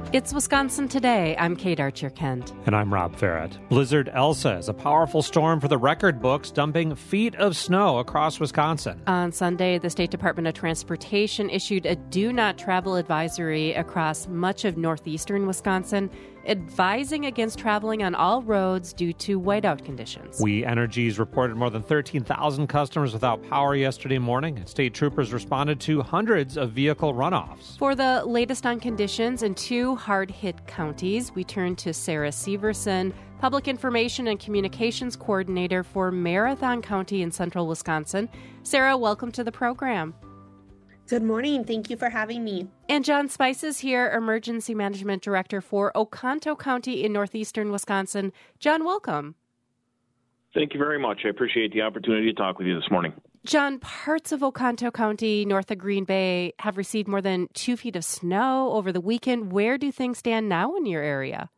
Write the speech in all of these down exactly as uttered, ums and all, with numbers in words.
It's Wisconsin Today. I'm Kate Archer-Kent. And I'm Rob Farrett. Blizzard Elsa is a powerful storm for the record books, dumping feet of snow across Wisconsin. On Sunday, the State Department of Transportation issued a do not travel advisory across much of northeastern Wisconsin, advising against traveling on all roads due to whiteout conditions. We Energies reported more than thirteen thousand customers without power yesterday morning, and state troopers responded to hundreds of vehicle runoffs. For the latest on conditions in two hard-hit counties, we turn to Sarah Severson, Public Information and Communications Coordinator for Marathon County in central Wisconsin. Sarah, welcome to the program. Good morning. Thank you for having me. And John Spice is here, Emergency Management Director for Oconto County in northeastern Wisconsin. John, welcome. Thank you very much. I appreciate the opportunity to talk with you this morning. John, parts of Oconto County, north of Green Bay, have received more than two feet of snow over the weekend. Where do things stand now in your area?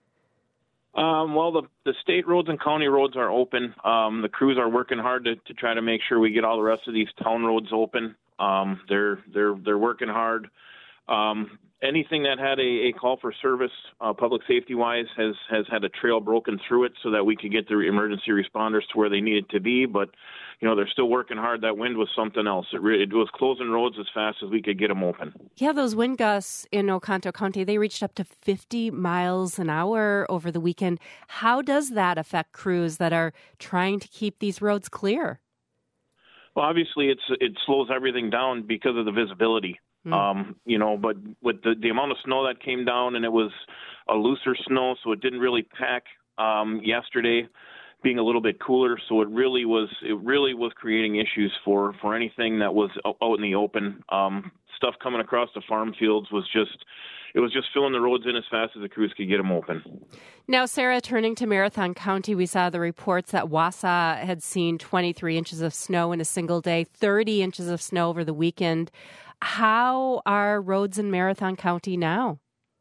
Um, well, the, the state roads and county roads are open. Um, the crews are working hard to, to try to make sure we get all the rest of these town roads open. Um, they're they're they're working hard. Um, anything that had a, a call for service, uh, public safety wise, has has had a trail broken through it so that we could get the emergency responders to where they needed to be. But you know, they're still working hard. That wind was something else. It, re- it was closing roads as fast as we could get them open. Yeah, those wind gusts in Oconto County, they reached up to fifty miles an hour over the weekend. How does that affect crews that are trying to keep these roads clear? Well, obviously, it's it slows everything down because of the visibility. Mm. Um, you know, but with the, the amount of snow that came down, and it was a looser snow, so it didn't really pack um, yesterday, being a little bit cooler. So it really was it really was creating issues for, for anything that was out in the open. Um, stuff coming across the farm fields was just it was just filling the roads in as fast as the crews could get them open. Now, Sarah, turning to Marathon County, we saw the reports that Wausau had seen twenty-three inches of snow in a single day, thirty inches of snow over the weekend. How are roads in Marathon County now?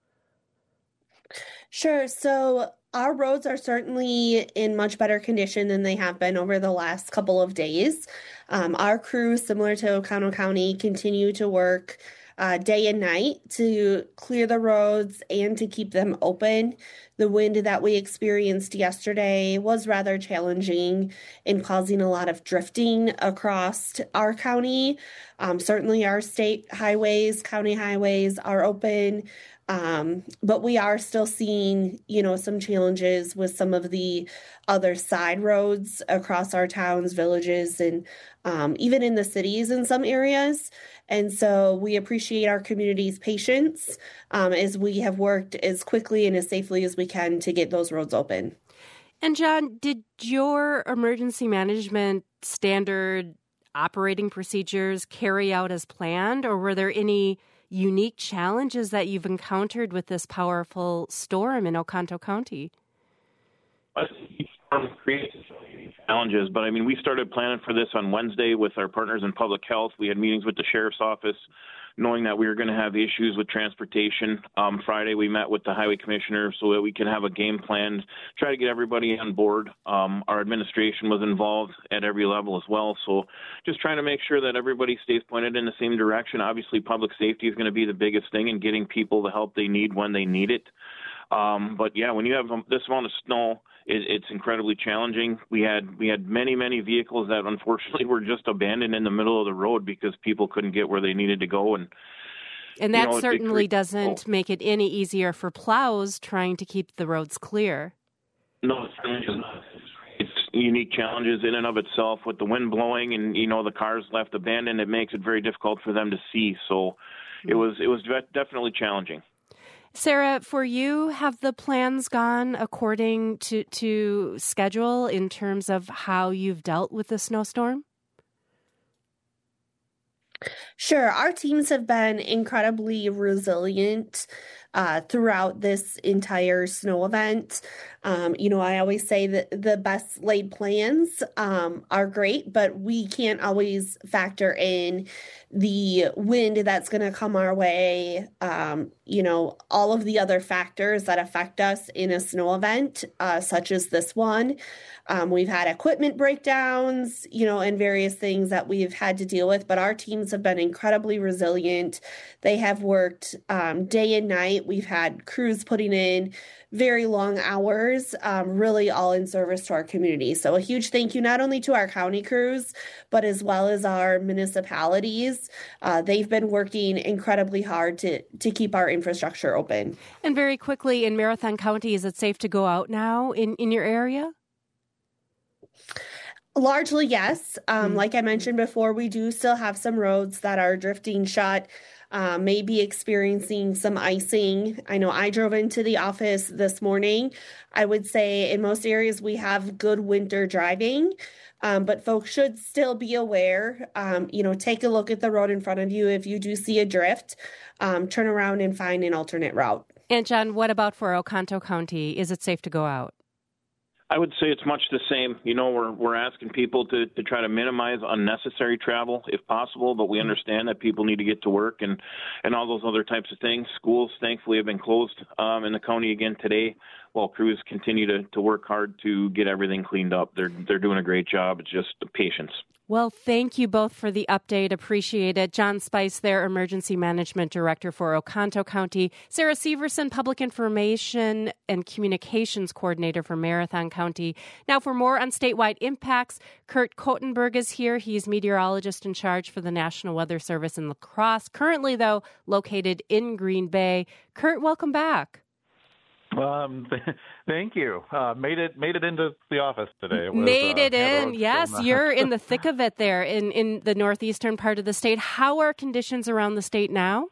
Sure. So our roads are certainly in much better condition than they have been over the last couple of days. Um, our crews, similar to Oconto County, continue to work Uh, day and night to clear the roads and to keep them open. The wind that we experienced yesterday was rather challenging and causing a lot of drifting across our county. Um, certainly our state highways, county highways are open, um, but we are still seeing, you know, some challenges with some of the other side roads across our towns, villages, and um, even in the cities in some areas. And so we appreciate our community's patience um, as we have worked as quickly and as safely as we can to get those roads open. And John, did your emergency management standard operating procedures carry out as planned, or were there any unique challenges that you've encountered with this powerful storm in Oconto County? Storm creates challenges, but I mean, we started planning for this on Wednesday with our partners in public health. We had meetings with the sheriff's office, knowing that we were going to have issues with transportation. Um, Friday, we met with the highway commissioner so that we could have a game plan, try to get everybody on board. Um, our administration was involved at every level as well. So just trying to make sure that everybody stays pointed in the same direction. Obviously, public safety is going to be the biggest thing in getting people the help they need when they need it. Um, but yeah, when you have this amount of snow, it, it's incredibly challenging. We had we had many, many vehicles that unfortunately were just abandoned in the middle of the road because people couldn't get where they needed to go. And and that you know, certainly it, it, doesn't oh. make it any easier for plows trying to keep the roads clear. No, it certainly is not. It's unique challenges in and of itself with the wind blowing and, you know, the cars left abandoned. It makes it very difficult for them to see. So mm-hmm. it was it was definitely challenging. Sarah, for you, have the plans gone according to, to schedule in terms of how you've dealt with the snowstorm? Sure. Our teams have been incredibly resilient uh, throughout this entire snow event. Um, you know, I always say that the best laid plans um, are great, but we can't always factor in the wind that's going to come our way, um, you know, all of the other factors that affect us in a snow event, uh, such as this one. Um, we've had equipment breakdowns, you know, and various things that we've had to deal with, but our teams have been incredibly resilient. They have worked um, day and night night. We've had crews putting in very long hours, um, really all in service to our community. So a huge thank you not only to our county crews, but as well as our municipalities. Uh, they've been working incredibly hard to, to keep our infrastructure open. And very quickly, in Marathon County, is it safe to go out now in, in your area? Largely, yes. Um, Mm. Like I mentioned before, we do still have some roads that are drifting shut, uh, maybe experiencing some icing. I know I drove into the office this morning. I would say in most areas we have good winter driving, um, but folks should still be aware. Um, you know, take a look at the road in front of you. If you do see a drift, um, turn around and find an alternate route. And John, what about for Oconto County? Is it safe to go out? I would say it's much the same. You know, we're we're asking people to, to try to minimize unnecessary travel if possible, but we understand that people need to get to work and, and all those other types of things. Schools, thankfully, have been closed um, in the county again today, while crews continue to, to work hard to get everything cleaned up. They're they're doing a great job. It's just patience. Well, thank you both for the update. Appreciate it. John Spice, their Emergency Management Director for Oconto County. Sarah Severson, Public Information and Communications Coordinator for Marathon County. Now, for more on statewide impacts, Kurt Kotenberg is here. He's meteorologist in charge for the National Weather Service in La Crosse, currently, though, located in Green Bay. Kurt, welcome back. Um, th- thank you. Uh, made it made it into the office today. It was, made it uh, in. Yes, some, uh, you're in the thick of it there in, in the northeastern part of the state. How are conditions around the state now?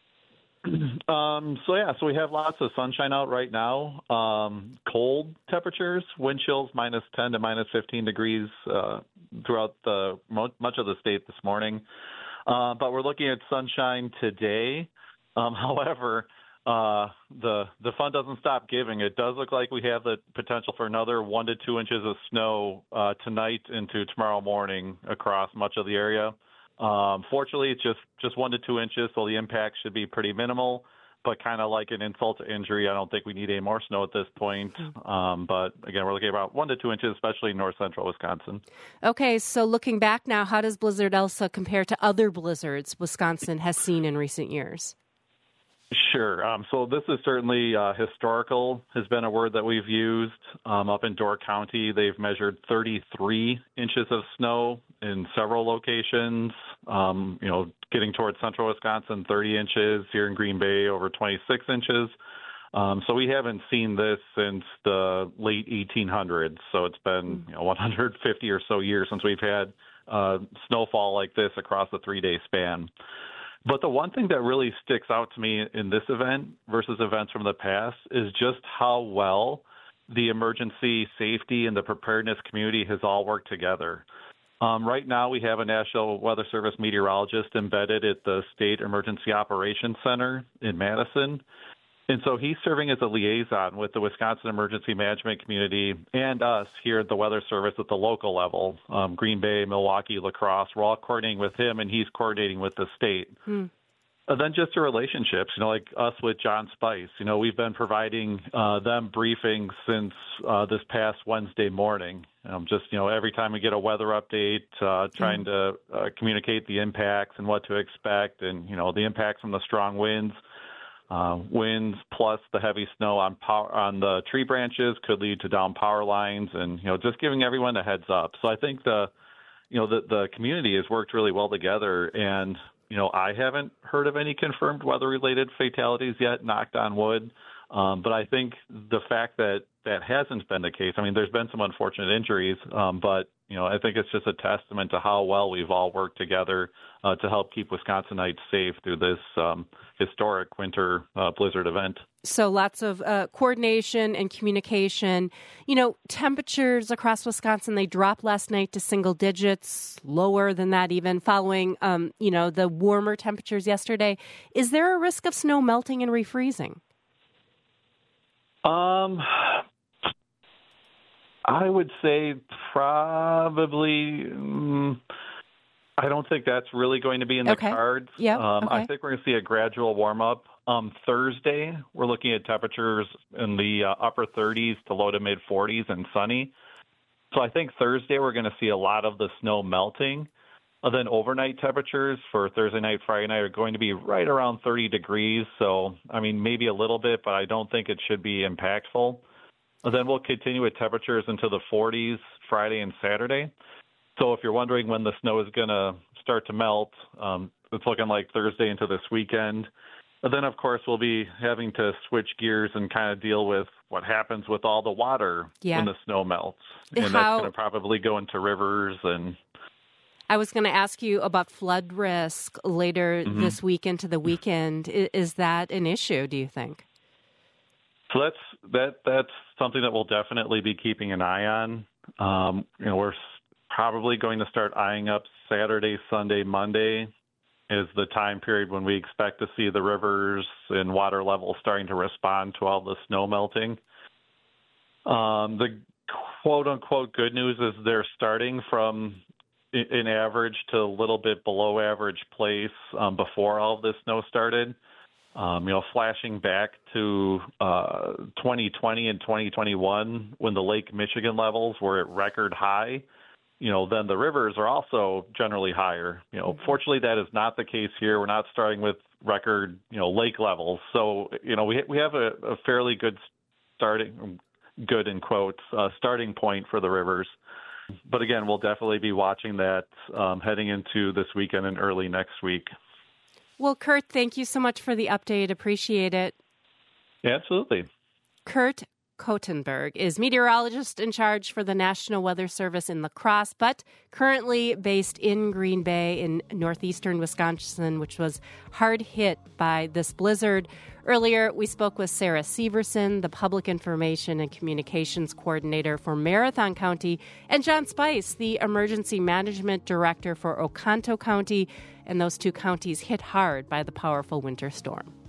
Um, so, yeah, so we have lots of sunshine out right now. Um, cold temperatures, wind chills minus ten to minus fifteen degrees uh, throughout the mo- much of the state this morning. Uh, but we're looking at sunshine today. Um, however, Uh, the the fun doesn't stop giving. It does look like we have the potential for another one to two inches of snow uh, tonight into tomorrow morning across much of the area. Um, fortunately, it's just, just one to two inches, so the impact should be pretty minimal. But kind of like an insult to injury, I don't think we need any more snow at this point. Um, but again, we're looking at about one to two inches, especially in north central Wisconsin. Okay, so looking back now, how does Blizzard Elsa compare to other blizzards Wisconsin has seen in recent years? Sure. Um, so this is certainly uh, historical, has been a word that we've used. Um, up in Door County, they've measured thirty-three inches of snow in several locations. Um, you know, getting towards central Wisconsin, thirty inches. Here in Green Bay, over twenty-six inches. Um, so we haven't seen this since the late eighteen hundreds. So it's been you know, one hundred fifty or so years since we've had uh, snowfall like this across a three-day span. But the one thing that really sticks out to me in this event versus events from the past is just how well the emergency safety and the preparedness community has all worked together. Um, right now, we have a National Weather Service meteorologist embedded at the State Emergency Operations Center in Madison. And so he's serving as a liaison with the Wisconsin emergency management community and us here at the Weather Service at the local level. Um, Green Bay, Milwaukee, La Crosse, we're all coordinating with him, and he's coordinating with the state. Hmm. And then just the relationships, you know, like us with John Spice. You know, we've been providing uh, them briefings since uh, this past Wednesday morning. Um, just, you know, every time we get a weather update, uh, trying hmm. to uh, communicate the impacts and what to expect and, you know, the impacts from the strong winds. Uh, winds plus the heavy snow on power, on the tree branches could lead to down power lines, and you know just giving everyone a heads up. So I think the you know the the community has worked really well together, and you know I haven't heard of any confirmed weather-related fatalities yet. Knocked on wood, um, but I think the fact that that hasn't been the case. I mean, there's been some unfortunate injuries, um, but you know I think it's just a testament to how well we've all worked together uh, to help keep Wisconsinites safe through this um, historic winter uh, blizzard event. So lots of uh, coordination and communication. You know, temperatures across Wisconsin, they dropped last night to single digits, lower than that even, following, um, you know, the warmer temperatures yesterday. Is there a risk of snow melting and refreezing? Um, I would say probably... Um, I don't think that's really going to be in the okay. cards. Yeah. Um, okay. I think we're going to see a gradual warm up. Um, Thursday, we're looking at temperatures in the uh, upper thirties to low to mid forties and sunny. So I think Thursday we're going to see a lot of the snow melting. And then overnight temperatures for Thursday night, Friday night are going to be right around thirty degrees. So, I mean, maybe a little bit, but I don't think it should be impactful. And then we'll continue with temperatures into the forties Friday and Saturday. So if you're wondering when the snow is going to start to melt, um, it's looking like Thursday into this weekend. And then, of course, we'll be having to switch gears and kind of deal with what happens with all the water yeah. when the snow melts. And How... that's going to probably go into rivers. And I was going to ask you about flood risk later mm-hmm. this week into the weekend. Is that an issue, do you think? So that's that that's something that we'll definitely be keeping an eye on. Um, you know, we're probably going to start eyeing up Saturday, Sunday, Monday is the time period when we expect to see the rivers and water levels starting to respond to all the snow melting. Um, the quote-unquote good news is they're starting from an average to a little bit below average place um, before all of this snow started. Um, you know, flashing back to uh, twenty twenty and twenty twenty-one when the Lake Michigan levels were at record high, you know, then the rivers are also generally higher. You know, fortunately, that is not the case here. We're not starting with record, you know, lake levels. So, you know, we we have a, a fairly good starting, good in quotes, uh, starting point for the rivers. But again, we'll definitely be watching that um, heading into this weekend and early next week. Well, Kurt, thank you so much for the update. Appreciate it. Yeah, absolutely. Kurt Kotenberg is meteorologist in charge for the National Weather Service in La Crosse, but currently based in Green Bay in northeastern Wisconsin, which was hard hit by this blizzard. Earlier, we spoke with Sarah Severson, the Public Information and Communications Coordinator for Marathon County, and John Spice, the Emergency Management Director for Oconto County, and those two counties hit hard by the powerful winter storm.